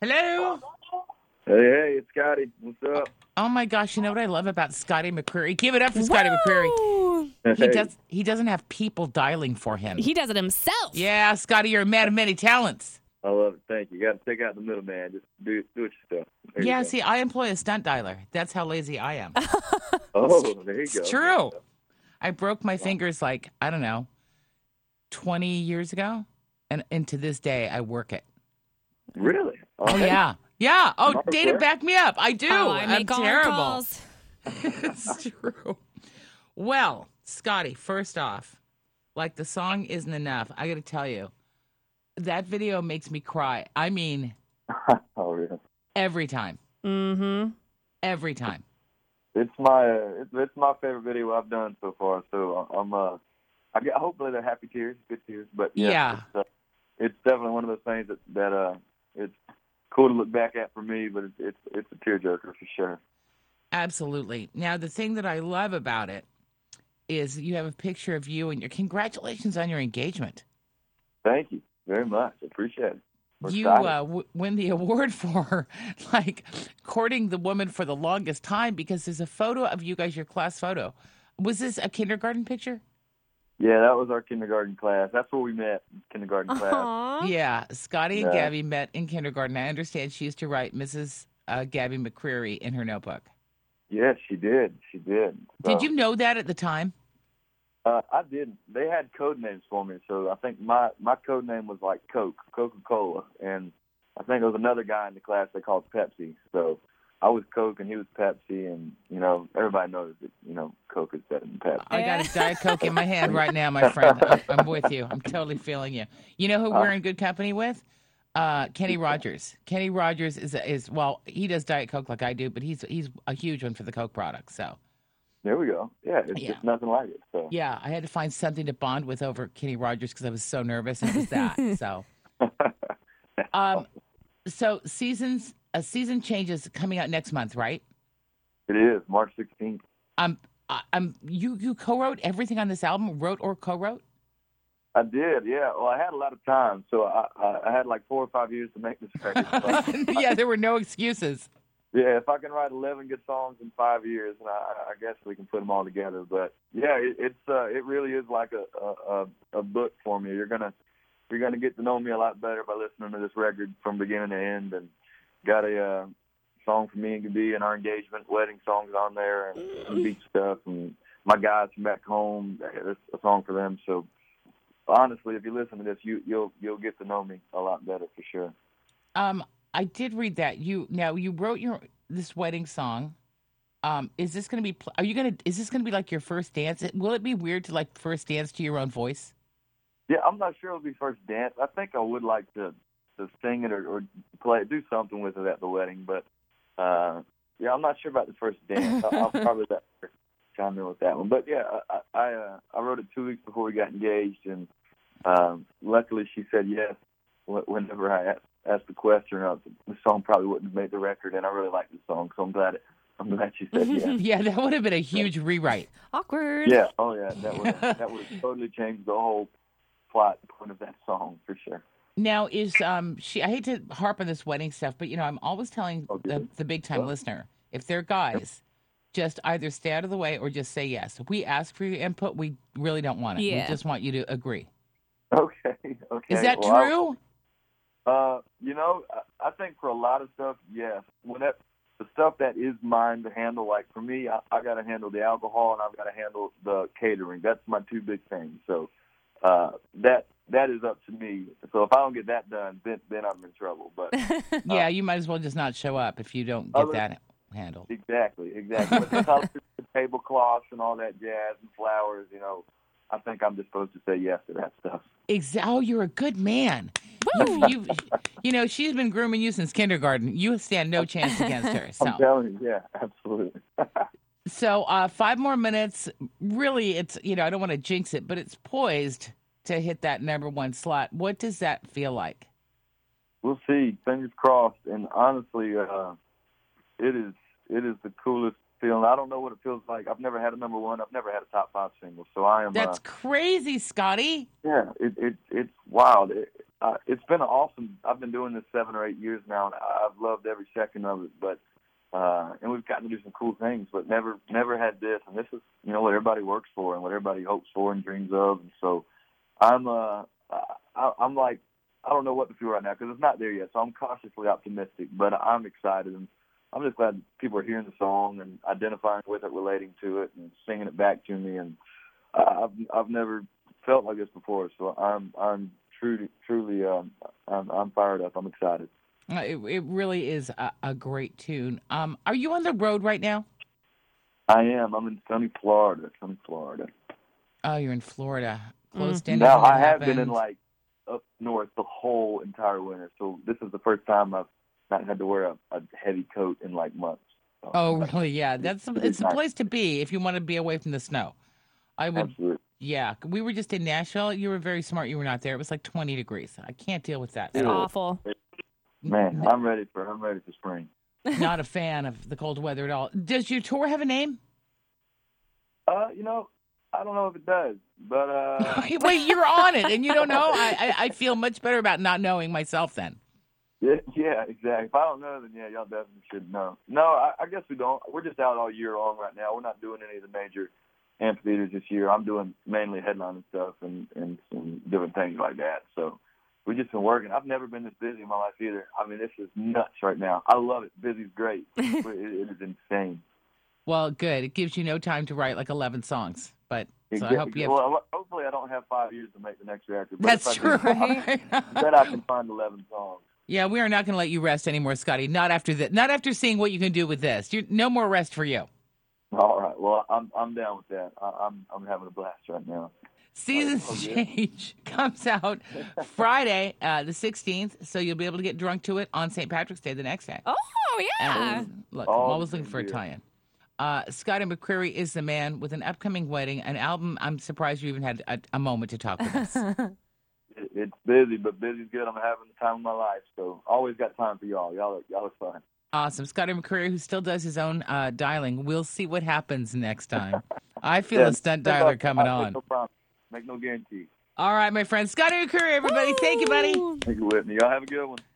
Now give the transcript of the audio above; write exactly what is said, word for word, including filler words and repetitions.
Hello. Hey, hey, it's Scotty. What's up? Oh my gosh, you know what I love about Scotty McCreery? Give it up for Scotty McCreery. Woo! He Hey, does he doesn't have people dialing for him. He does it himself. Yeah, Scotty, you're a man of many talents. I love it. Thank you. You got to take out the middleman. Just do do it yourself. There you Yeah, go. see, I employ a stunt dialer. That's how lazy I am. Oh, there you It's go. true. I broke my fingers like, I don't know, twenty years ago. And, and to this day, I work it. Really? Oh, yeah. Yeah. Oh, Mark, Dana, where? back me up. I do. Oh, I I'm make all our terrible. calls. It's true. Well, Scotty, first off, like the song isn't enough. I got to tell you, that video makes me cry. I mean, Oh, really? every time. Mm-hmm. Every time. It's my uh, it's, it's my favorite video I've done so far. So I'm uh, I get hopefully they're happy tears, good tears. But yeah, Yeah. It's, uh, it's definitely one of those things that that uh, it's cool to look back at for me. But it's it's, it's a tearjerker for sure. Absolutely. Now, the thing that I love about it is you have a picture of you and your congratulations on your engagement. Thank you very much. Appreciate it. We're You excited. uh, w- win the award for like courting the woman for the longest time because there's a photo of you guys, your class photo. Was this a kindergarten picture? Yeah, that was our kindergarten class. That's where we met, kindergarten class. Aww. Yeah, Scotty and Yeah. Gabby met in kindergarten. I understand she used to write Missus Uh, Gabby McCreery in her notebook. Yes, she did. She did. Did So, you know that at the time? Uh, I didn't. They had code names for me, so I think my my code name was like Coke, Coca Cola, and I think there was another guy in the class they called Pepsi. So I was Coke and he was Pepsi, and you know everybody knows that you know Coke is better than Pepsi. I got a Diet Coke in my hand right now, my friend. I'm, I'm with you. I'm totally feeling you. You know who we're in good company with? Uh, Kenny Rogers. Kenny Rogers is is well, he does Diet Coke like I do, but he's he's a huge one for the Coke product. So There we go. Yeah, it's Yeah. just nothing like it. So yeah, I had to find something to bond with over Kenny Rogers because I was so nervous. And it was that. So um, so seasons a season changes coming out next month, right? it is March sixteenth. Um, I- um, you you co-wrote everything on this album, wrote or co-wrote? I did. Yeah. Well, I had a lot of time, so I I, I had like four or five years to make this record. So, Yeah, there were no excuses. yeah, if I can write eleven good songs in five years, and I, I guess we can put them all together. But yeah, it, it's uh, it really is like a, a a book for me. You're gonna you're gonna get to know me a lot better by listening to this record from beginning to end. And got a uh, song for me and Gabi and our engagement wedding songs on there, and some beach stuff, and my guys from back home. There's a song for them. So honestly, if you listen to this, you you'll you'll get to know me a lot better for sure. Um, I did read that you now you wrote your this wedding song. Um, is this going to be? pl- Are you going to? Is this going to be like your first dance? It- Will it be weird to like first dance to your own voice? Yeah, I'm not sure it'll be first dance. I think I would like to to sing it or, or play it, do something with it at the wedding. But uh, yeah, I'm not sure about the first dance. I'll, I'll probably let her chime in with that one. But yeah, I I, uh, I wrote it two weeks before we got engaged, and um, luckily she said yes wh- whenever I asked, asked the question. Uh, the song probably wouldn't have made the record, and I really like the song, so I'm glad it, I'm glad she said yes. Yeah, that would have been a huge rewrite. Awkward. Yeah, oh yeah, that would that would have totally changed the whole plot point of that song for sure. Now is um she? I hate to harp on this wedding stuff, but you know I'm always telling Okay. the the big time Well. listener if they're guys, just either stay out of the way or just say yes. If we ask for your input, we really don't want it. We Yeah. just want you to agree. Okay, okay. Is that Well, I- true? Uh, you know, I, I think for a lot of stuff, yes. When that, the stuff that is mine to handle, like for me, I, I got to handle the alcohol and I've got to handle the catering. That's my two big things. So uh, that that is up to me. So if I don't get that done, then then I'm in trouble. But Yeah, you might as well just not show up if you don't get Other- that handled. exactly, exactly. But the colors, the tablecloths and all that jazz and flowers, you know, I think I'm just supposed to say yes to that stuff. Exa- oh, you're a good man. You, you, you know, she's been grooming you since kindergarten. You stand no chance against her. I'm So, telling you, yeah, absolutely. so uh, five more minutes. Really, it's you know, I don't want to jinx it, but it's poised to hit that number one slot. What does that feel like? We'll see. Fingers crossed. And honestly, uh, it is it is the coolest feeling. I don't know what it feels like. I've never had a number one. I've never had a top five single. So I am. That's Uh, crazy, Scotty. yeah, it, it it's wild. It, uh, it's been an awesome. I've been doing this seven or eight years now, and I've loved every second of it. But uh, and we've gotten to do some cool things, but never never had this. And this is you know what everybody works for and what everybody hopes for and dreams of. And so I'm uh I, I'm like I don't know what to feel right now because it's not there yet. So I'm cautiously optimistic, but I'm excited and I'm just glad people are hearing the song and identifying with it, relating to it, and singing it back to me. And I've I've never felt like this before, so I'm I'm truly truly um, I'm, I'm fired up. I'm excited. Uh, It, it really is a, a great tune. Um, are you on the road right now? I am. I'm in sunny Florida. Sunny Florida. Oh, you're in Florida, close Mm. to anything Now that I have been in happened. like up north the whole entire winter, so this is the first time I've not had to wear a, a heavy coat in like months. So, Oh, really? Yeah, that's it it's is the nice. place to be if you want to be away from the snow. I would. Absolutely. Yeah, we were just in Nashville. You were very smart. You were not there. It was like twenty degrees. I can't deal with that at It's Yeah. all. awful. Man, I'm ready for I'm ready for spring. Not a fan of the cold weather at all. Does your tour have a name? Uh, you know, I don't know if it does, but uh, Wait, you're on it and you don't know? I, I I feel much better about not knowing myself then. yeah, yeah, exactly. If I don't know, then yeah, y'all definitely should know. No, I, I guess we don't. We're just out all year long right now. We're not doing any of the major amphitheaters this year. I'm doing mainly headlining stuff and and some different things like that. So we've just been working. I've never been this busy in my life either. I mean, this is nuts right now. I love it. Busy's great. it, it is insane. Well, good. It gives you no time to write like eleven songs. But so I hope you have. Well, hopefully I don't have five years to make the next record. But That's if I true. do, I bet I can find eleven songs. Yeah, we are not going to let you rest anymore, Scotty. Not after that. Not after seeing what you can do with this. you no more rest for you. All right. Well, I'm I'm down with that. I, I'm I'm having a blast right now. Seasons Oh, good. Change comes out Friday, uh, the sixteenth, so you'll be able to get drunk to it on Saint Patrick's Day, the next day. Oh, yeah. And look, All I'm the always looking same for a beer. tie-in. Uh, Scotty McCreery is the man with an upcoming wedding, an album. I'm surprised you even had a, a moment to talk with us. It, it's busy, but busy's good. I'm having the time of my life, so always got time for y'all. Y'all are, y'all are fun. Awesome. Scotty McCreery, who still does his own uh, dialing. We'll see what happens next time. I feel Yeah, a stunt think dialer I'll- coming I'll make on. No promise. Make no guarantee. All right, my friend. Scotty McCreery, everybody. Thank you, buddy. Woo. Thank you, Whitney. Y'all have a good one.